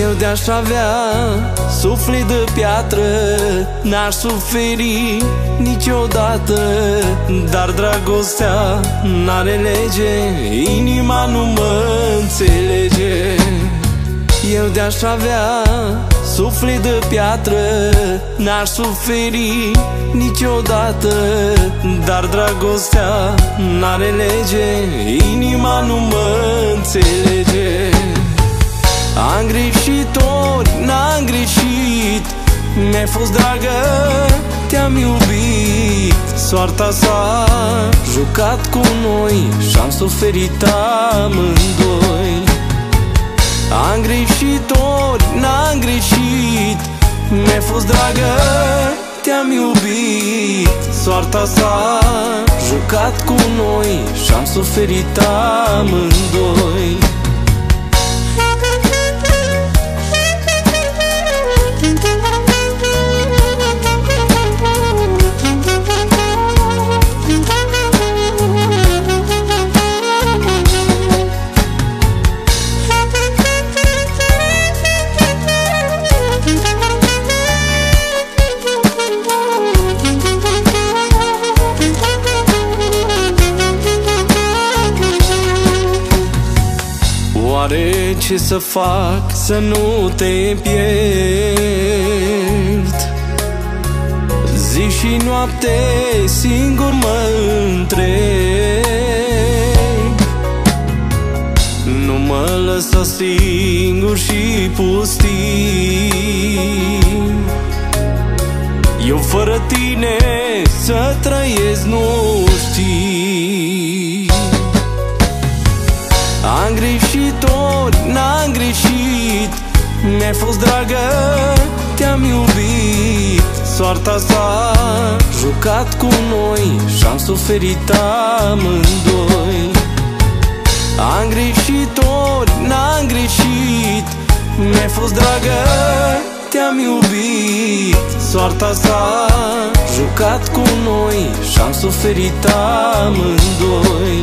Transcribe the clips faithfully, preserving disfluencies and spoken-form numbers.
Eu de-aș avea suflet de piatră, n-aș suferi niciodată. Dar dragostea n-are lege, inima nu mă înțelege. Eu de-aș avea suflet de piatră, n-aș suferi niciodată. Dar dragostea n-are lege, inima nu mă înțelege. Am greșit ori n-am greșit, mi-ai fost dragă, te-am iubit. Soarta s-a jucat cu noi și-am suferit amândoi. Am greșit ori n-am greșit, mi-ai fost dragă, te-am iubit. Soarta s-a jucat cu noi și-am suferit amândoi. Oare ce să fac să nu te pierd? Zi și noapte singur mă întreb. Nu mă lăsa singur și pustiu. Eu fără tine să trăiesc nu știu. Am greșit ori n-am greșit, mi-ai fost dragă, te-am iubit. Soarta s-a jucat cu noi și-am suferit amândoi. Am greșit ori n-am greșit, mi-ai fost dragă, te-am iubit. Soarta s-a jucat cu noi și-am suferit amândoi.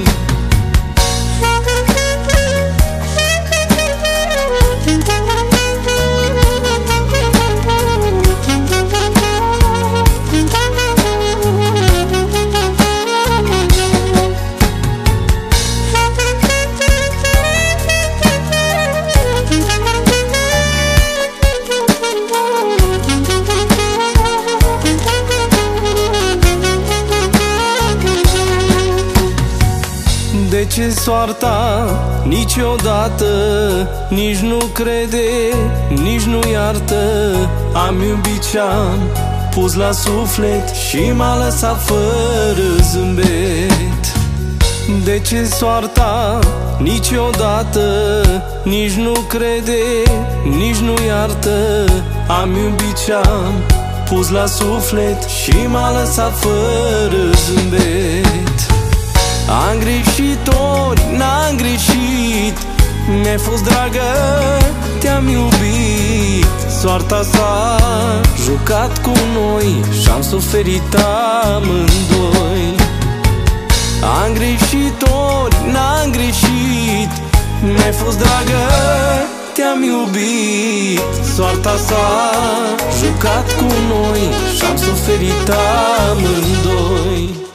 De ce soarta niciodată nici nu crede, nici nu iartă? Am iubit și-am pus la suflet și m-a lăsat fără zâmbet. De ce soarta niciodată nici nu crede, nici nu iartă? Am iubit și-am pus la suflet și m-a lăsat fără zâmbet. Am greșit ori n-am greșit, mi-ai fost dragă, te-am iubit. Soarta s-a jucat cu noi și-am suferit amândoi. Am greșit ori n-am greșit, mi-ai fost dragă, te-am iubit. Soarta s-a jucat cu noi și-am suferit amândoi.